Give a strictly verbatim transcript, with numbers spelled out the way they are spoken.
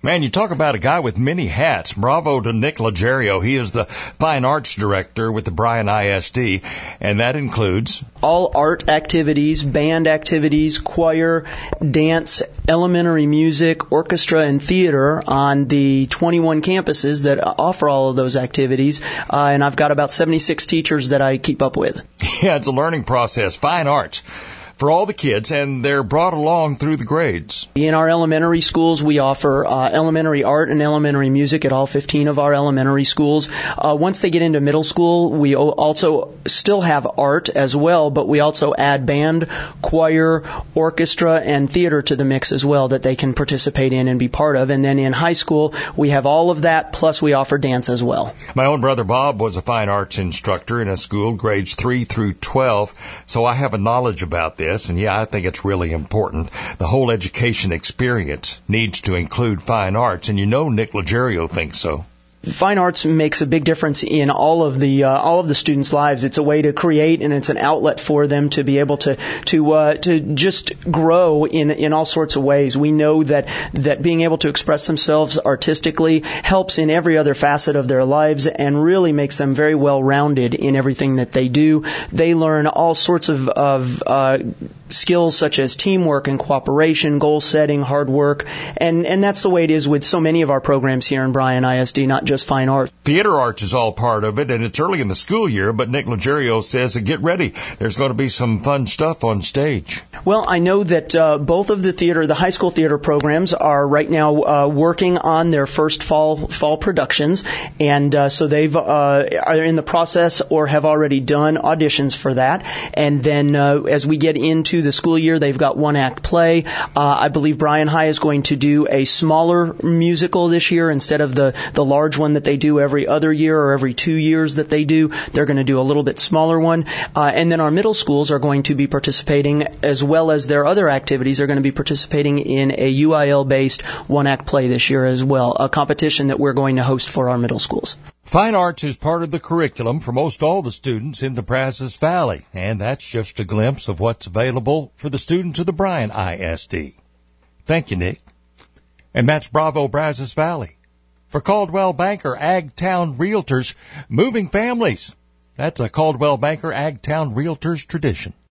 Man, you talk about a guy with many hats. Bravo to Nick Legerio. He is the Fine Arts Director with the Bryan I S D, and that includes all art activities, band activities, choir, dance, elementary music, orchestra, and theater on the twenty-one campuses that offer all of those activities. Uh, and I've got about seventy-six teachers that I keep up with. Yeah, it's a learning process. Fine arts for all the kids, and they're brought along through the grades. In our elementary schools, we offer uh, elementary art and elementary music at all fifteen of our elementary schools. Uh, once they get into middle school, we also still have art as well, but we also add band, choir, orchestra, and theater to the mix as well that they can participate in and be part of. And then in high school, we have all of that, plus we offer dance as well. My own brother Bob was a fine arts instructor in a school, grades three through twelve, so I have a knowledge about this. And yeah, I think it's really important. The whole education experience needs to include fine arts, and you know Nick Legerio thinks so. Fine arts makes a big difference in all of the uh, all of the students' lives. It's a way to create, and it's an outlet for them to be able to to uh, to just grow in in all sorts of ways. We know that that being able to express themselves artistically helps in every other facet of their lives, and really makes them very well rounded in everything that they do. They learn all sorts of of uh, skills such as teamwork and cooperation, goal setting, hard work, and and that's the way it is with so many of our programs here in Bryan I S D, not just fine art. Theater arts is all part of it, and it's early in the school year, but Nick Legerio says, get ready. There's going to be some fun stuff on stage. Well, I know that uh, both of the theater, the high school theater programs are right now uh, working on their first fall fall productions, and uh, so they've uh, are in the process or have already done auditions for that. And then uh, as we get into the school year, they've got one act play. Uh, I believe Bryan High is going to do a smaller musical this year instead of the the large one that they do every other year or every two years that they do. They're going to do a little bit smaller one. Uh, and then our middle schools are going to be participating, as well as their other activities, are going to be participating in a U I L-based one-act play this year as well, a competition that we're going to host for our middle schools. Fine arts is part of the curriculum for most all the students in the Brazos Valley, and that's just a glimpse of what's available for the students of the Bryan I S D. Thank you, Nick. And that's Bravo Brazos Valley. For Coldwell Banker Agtown Realtors, moving families. That's a Coldwell Banker Agtown Realtors tradition.